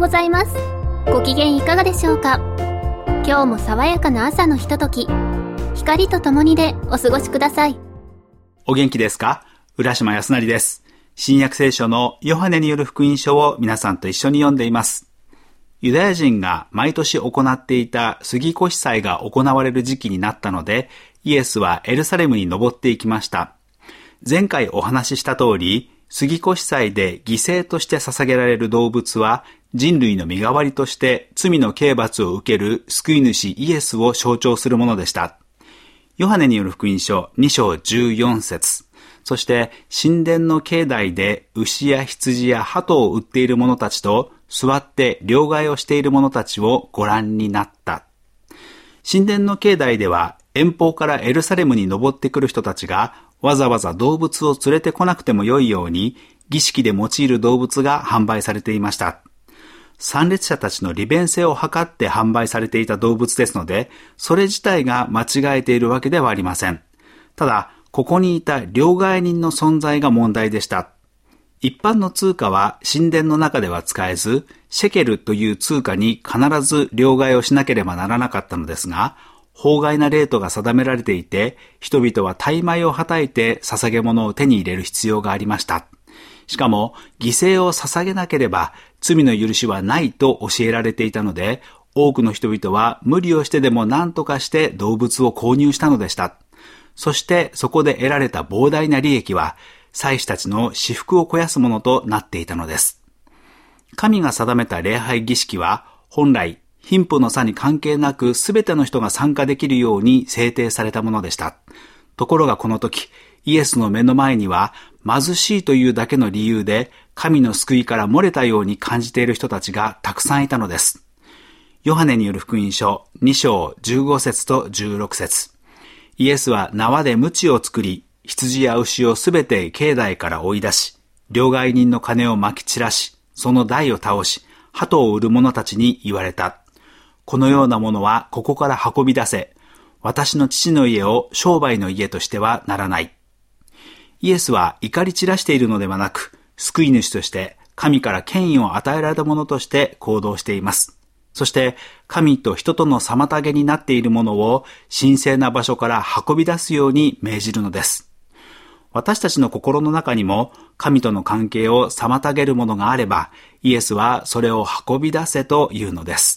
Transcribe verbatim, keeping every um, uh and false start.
ございます。ご機嫌いかがでしょうか。今日も爽やかな朝のひととき、光とともにでお過ごしください。 お元気ですか？浦島康成です。新約聖書のヨハネによる福音書を皆さんと一緒に読んでいます。ユダヤ人が毎年行っていた杉越祭が行われる時期になったので、イエスはエルサレムに登っていきました。前回お話しした通り、杉越祭で犠牲として捧げられる動物は人類の身代わりとして罪の刑罰を受ける救い主イエスを象徴するものでした。ヨハネによる福音書に章じゅうよん節、そして神殿の境内で牛や羊や鳩を売っている者たちと座って両替をしている者たちをご覧になった。神殿の境内では遠方からエルサレムに登ってくる人たちがわざわざ動物を連れてこなくてもよいように儀式で用いる動物が販売されていました。参列者たちの利便性を図って販売されていた動物ですので、それ自体が間違えているわけではありません。ただ、ここにいた両替人の存在が問題でした。一般の通貨は神殿の中では使えず、シェケルという通貨に必ず両替をしなければならなかったのですが、法外なレートが定められていて、人々は大枚をはたいて捧げ物を手に入れる必要がありました。しかも、犠牲を捧げなければ罪の許しはないと教えられていたので、多くの人々は無理をしてでも何とかして動物を購入したのでした。そしてそこで得られた膨大な利益は、祭司たちの私腹を肥やすものとなっていたのです。神が定めた礼拝儀式は、本来、貧富の差に関係なくすべての人が参加できるように制定されたものでした。ところがこの時、イエスの目の前には貧しいというだけの理由で神の救いから漏れたように感じている人たちがたくさんいたのです。ヨハネによる福音書に章じゅうご節とじゅうろく節。イエスは縄で鞭を作り、羊や牛をすべて境内から追い出し、両替人の金をまき散らし、その台を倒し、鳩を売る者たちに言われた。このようなものはここから運び出せ。私の父の家を商売の家としてはならない。イエスは怒り散らしているのではなく、救い主として神から権威を与えられたものとして行動しています。そして神と人との妨げになっているものを神聖な場所から運び出すように命じるのです。私たちの心の中にも神との関係を妨げるものがあれば、イエスはそれを運び出せというのです。